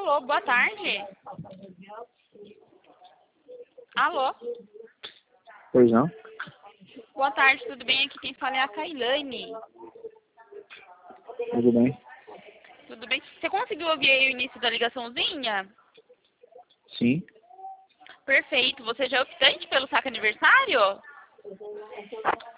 Alô, boa tarde. Alô, Pois não? boa tarde, tudo bem? Aqui quem fala é a Kailane. Tudo bem? Tudo bem? Você conseguiu ouvir aí o início da ligaçãozinha? Sim. Perfeito. Você já é optante pelo saque aniversário?